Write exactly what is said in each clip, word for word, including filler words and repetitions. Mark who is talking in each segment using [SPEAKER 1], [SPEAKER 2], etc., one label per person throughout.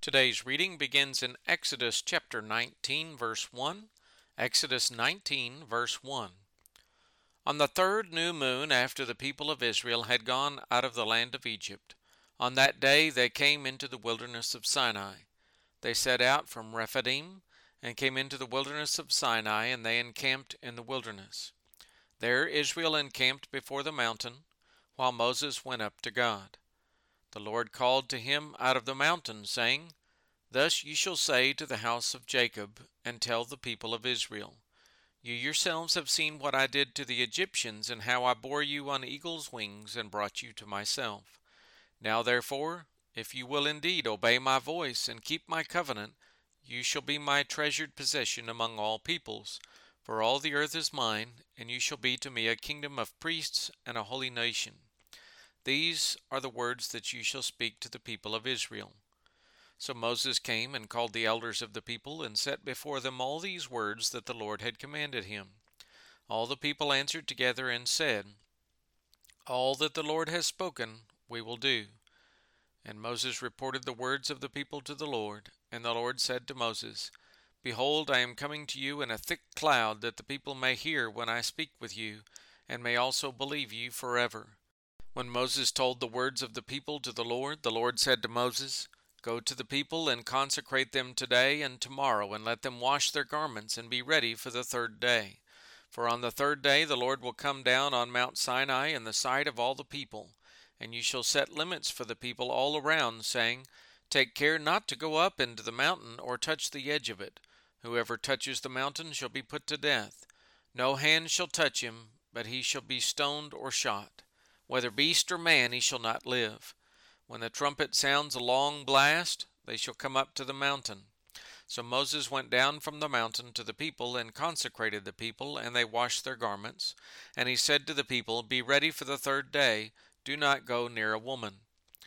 [SPEAKER 1] Today's reading begins in Exodus chapter nineteen, verse one. Exodus nineteen, verse one. On the third new moon after the people of Israel had gone out of the land of Egypt, on that day they came into the wilderness of Sinai. They set out from Rephidim and came into the wilderness of Sinai, and they encamped in the wilderness. There Israel encamped before the mountain, while Moses went up to God. The Lord called to him out of the mountain, saying, Thus ye shall say to the house of Jacob, and tell the people of Israel, You yourselves have seen what I did to the Egyptians, and how I bore you on eagle's wings, and brought you to myself. Now therefore, if you will indeed obey my voice, and keep my covenant, you shall be my treasured possession among all peoples. For all the earth is mine, and you shall be to me a kingdom of priests and a holy nation. These are the words that you shall speak to the people of Israel. So Moses came and called the elders of the people, and set before them all these words that the Lord had commanded him. All the people answered together and said, All that the Lord has spoken we will do. And Moses reported the words of the people to the Lord. And the Lord said to Moses, Behold, I am coming to you in a thick cloud, that the people may hear when I speak with you, and may also believe you forever. When Moses told the words of the people to the Lord, the Lord said to Moses, Go to the people and consecrate them today and tomorrow, and let them wash their garments and be ready for the third day. For on the third day the Lord will come down on Mount Sinai in the sight of all the people. And you shall set limits for the people all around, saying, Take care not to go up into the mountain or touch the edge of it. Whoever touches the mountain shall be put to death. No hand shall touch him, but he shall be stoned or shot. Whether beast or man, he shall not live. When the trumpet sounds a long blast, they shall come up to the mountain. So Moses went down from the mountain to the people, and consecrated the people, and they washed their garments. And he said to the people, Be ready for the third day, do not go near a woman.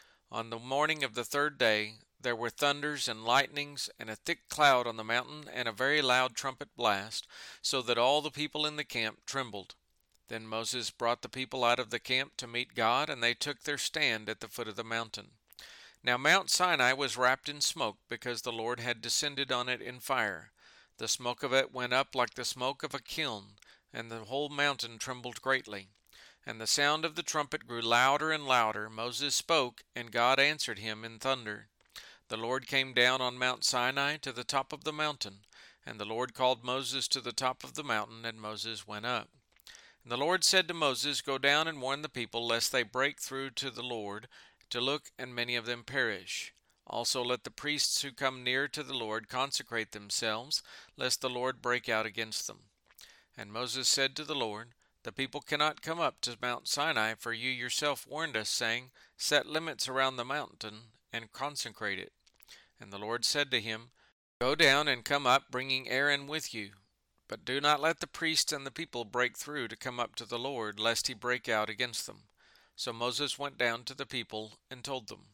[SPEAKER 1] On the morning of the third day there were thunders and lightnings, and a thick cloud on the mountain, and a very loud trumpet blast, so that all the people in the camp trembled. Then Moses brought the people out of the camp to meet God, and they took their stand at the foot of the mountain. Now Mount Sinai was wrapped in smoke, because the Lord had descended on it in fire. The smoke of it went up like the smoke of a kiln, and the whole mountain trembled greatly. And the sound of the trumpet grew louder and louder. Moses spoke, and God answered him in thunder. The Lord came down on Mount Sinai to the top of the mountain, and the Lord called Moses to the top of the mountain, and Moses went up. And the Lord said to Moses, Go down and warn the people, lest they break through to the Lord to look, and many of them perish. Also let the priests who come near to the Lord consecrate themselves, lest the Lord break out against them. And Moses said to the Lord, The people cannot come up to Mount Sinai, for you yourself warned us, saying, Set limits around the mountain, and consecrate it. And the Lord said to him, Go down and come up, bringing Aaron with you. But do not let the priests and the people break through to come up to the Lord, lest he break out against them. So Moses went down to the people and told them.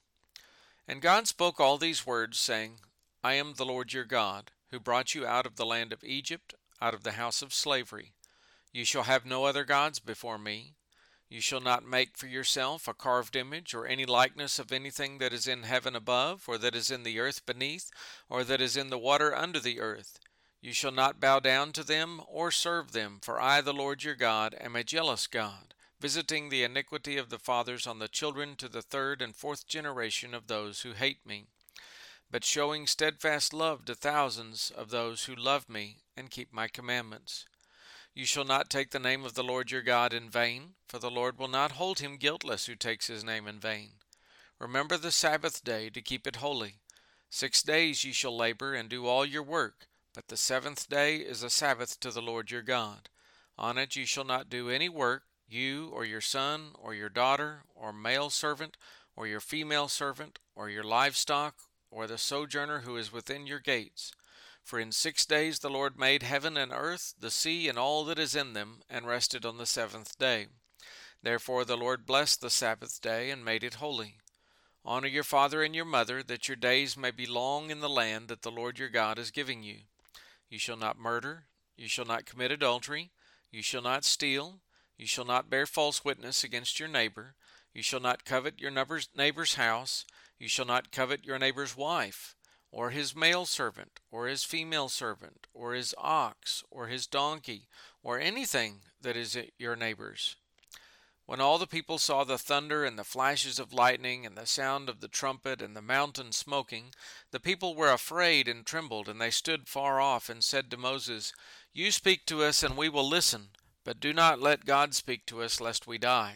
[SPEAKER 1] And God spoke all these words, saying, I am the Lord your God, who brought you out of the land of Egypt, out of the house of slavery. You shall have no other gods before me. You shall not make for yourself a carved image, or any likeness of anything that is in heaven above, or that is in the earth beneath, or that is in the water under the earth. You shall not bow down to them or serve them, for I, the Lord your God, am a jealous God, visiting the iniquity of the fathers on the children to the third and fourth generation of those who hate me, but showing steadfast love to thousands of those who love me and keep my commandments. You shall not take the name of the Lord your God in vain, for the Lord will not hold him guiltless who takes his name in vain. Remember the Sabbath day to keep it holy. Six days ye shall labor and do all your work, but the seventh day is a Sabbath to the Lord your God. On it you shall not do any work, you or your son or your daughter or male servant or your female servant or your livestock or the sojourner who is within your gates. For in six days the Lord made heaven and earth, the sea and all that is in them, and rested on the seventh day. Therefore the Lord blessed the Sabbath day and made it holy. Honor your father and your mother, that your days may be long in the land that the Lord your God is giving you. You shall not murder, you shall not commit adultery, you shall not steal, you shall not bear false witness against your neighbor, you shall not covet your neighbor's, neighbor's house, you shall not covet your neighbor's wife, or his male servant, or his female servant, or his ox, or his donkey, or anything that is your neighbor's. When all the people saw the thunder and the flashes of lightning and the sound of the trumpet and the mountain smoking, the people were afraid and trembled, and they stood far off and said to Moses, "You speak to us, and we will listen, but do not let God speak to us, lest we die."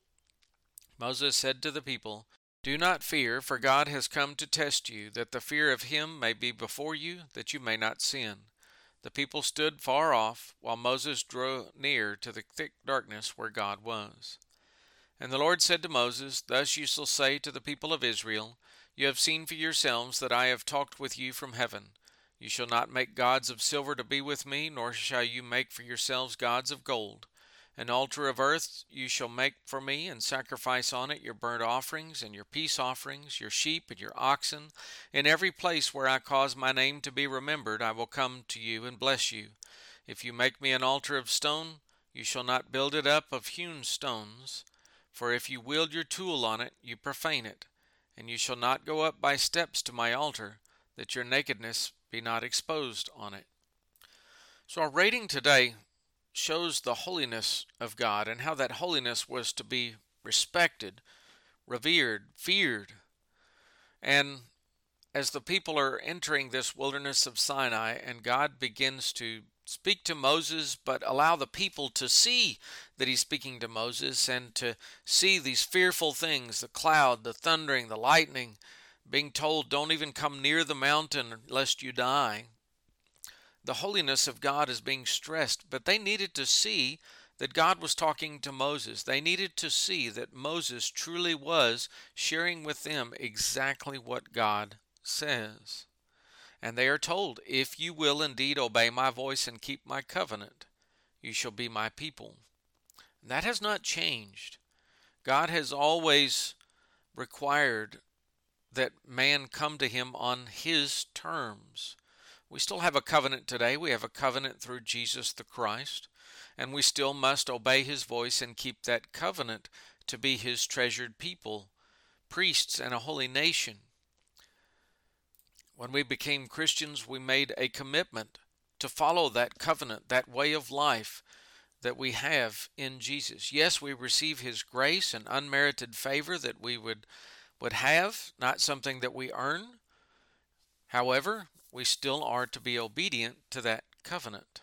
[SPEAKER 1] Moses said to the people, "Do not fear, for God has come to test you, that the fear of him may be before you, that you may not sin." The people stood far off, while Moses drew near to the thick darkness where God was. And the Lord said to Moses, "Thus you shall say to the people of Israel, You have seen for yourselves that I have talked with you from heaven. You shall not make gods of silver to be with me, nor shall you make for yourselves gods of gold. An altar of earth you shall make for me, and sacrifice on it your burnt offerings, and your peace offerings, your sheep and your oxen. In every place where I cause my name to be remembered, I will come to you and bless you. If you make me an altar of stone, you shall not build it up of hewn stones. For if you wield your tool on it, you profane it. And you shall not go up by steps to my altar, that your nakedness be not exposed on it." So our reading today shows the holiness of God and how that holiness was to be respected, revered, feared. And as the people are entering this wilderness of Sinai, and God begins to speak to Moses, but allow the people to see that he's speaking to Moses and to see these fearful things, the cloud, the thundering, the lightning, being told, "Don't even come near the mountain lest you die." The holiness of God is being stressed, but they needed to see that God was talking to Moses. They needed to see that Moses truly was sharing with them exactly what God says. And they are told, "If you will indeed obey my voice and keep my covenant, you shall be my people." And that has not changed. God has always required that man come to him on his terms. We still have a covenant today. We have a covenant through Jesus the Christ, and we still must obey his voice and keep that covenant to be his treasured people, priests and a holy nation. When we became Christians, we made a commitment to follow that covenant, that way of life that we have in Jesus. Yes, we receive his grace and unmerited favor that we would, would have, not something that we earn. However, we still are to be obedient to that covenant.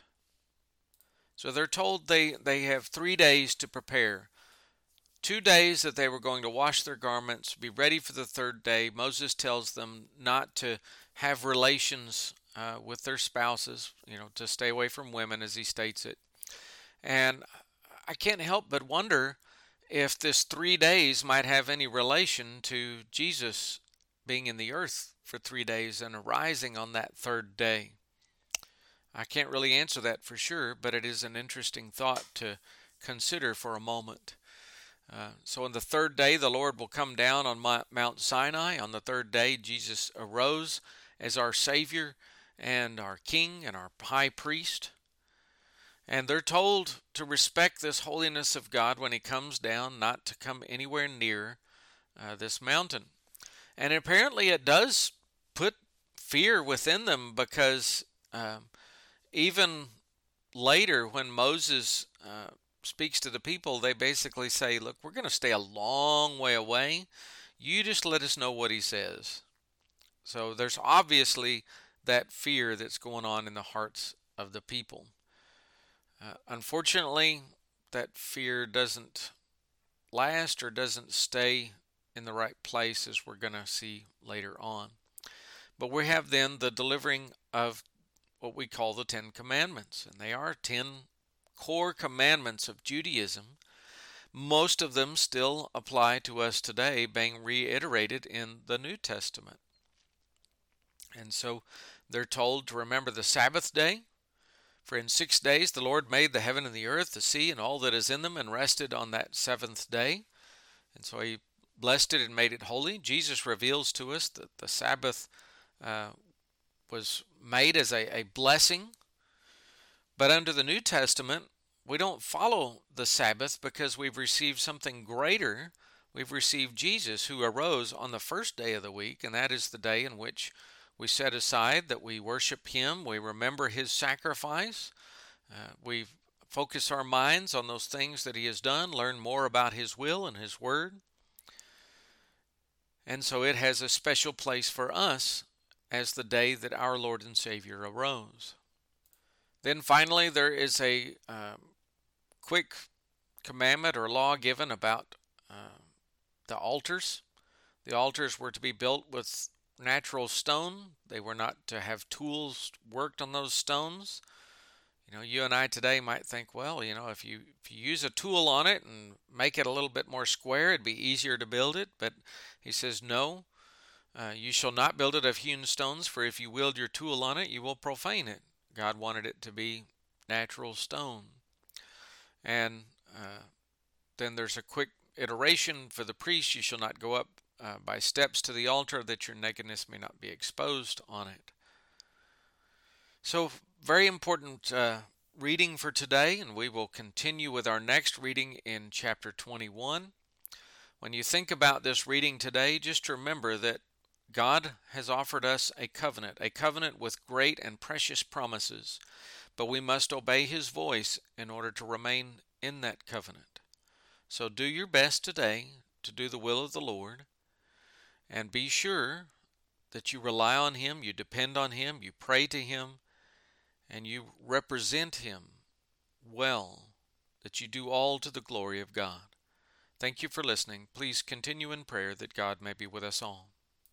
[SPEAKER 1] So they're told they, they have three days to prepare. Two days that they were going to wash their garments, be ready for the third day. Moses tells them not to have relations uh, with their spouses, you know, to stay away from women, as he states it. And I can't help but wonder if this three days might have any relation to Jesus being in the earth for three days and arising on that third day. I can't really answer that for sure, but it is an interesting thought to consider for a moment. Uh, so on the third day, the Lord will come down on Mount Sinai. On the third day, Jesus arose as our Savior and our King and our High Priest. And they're told to respect this holiness of God when he comes down, not to come anywhere near uh, this mountain. And apparently it does put fear within them, because um, even later when Moses uh, speaks to the people, they basically say, "Look, we're going to stay a long way away. You just let us know what he says." So there's obviously that fear that's going on in the hearts of the people. Uh, unfortunately, that fear doesn't last or doesn't stay in the right place, as we're going to see later on. But we have then the delivering of what we call the Ten Commandments, and they are ten core commandments of Judaism. Most of them still apply to us today, being reiterated in the New Testament. And so they're told to remember the Sabbath day. For in six days the Lord made the heaven and the earth, the sea, and all that is in them, and rested on that seventh day. And so he blessed it and made it holy. Jesus reveals to us that the Sabbath uh, was made as a, a blessing. But under the New Testament, we don't follow the Sabbath because we've received something greater. We've received Jesus, who arose on the first day of the week, and that is the day in which we set aside, that we worship Him, we remember His sacrifice, uh, we focus our minds on those things that He has done, learn more about His will and His Word. And so it has a special place for us as the day that our Lord and Savior arose. Then finally, there is a um, quick commandment or law given about uh, the altars. The altars were to be built with natural stone. They were not to have tools worked on those stones. You know, you and I today might think, well, you know, if you if you use a tool on it and make it a little bit more square, it'd be easier to build it. But he says, no, uh, you shall not build it of hewn stones, for if you wield your tool on it, you will profane it. God wanted it to be natural stone. And uh, then there's a quick iteration for the priest. You shall not go up uh, by steps to the altar, that your nakedness may not be exposed on it. So, very important uh, reading for today, and we will continue with our next reading in chapter twenty-one. When you think about this reading today, just remember that God has offered us a covenant, a covenant with great and precious promises, but we must obey His voice in order to remain in that covenant. So do your best today to do the will of the Lord, and be sure that you rely on Him, you depend on Him, you pray to Him, and you represent Him well, that you do all to the glory of God. Thank you for listening. Please continue in prayer that God may be with us all.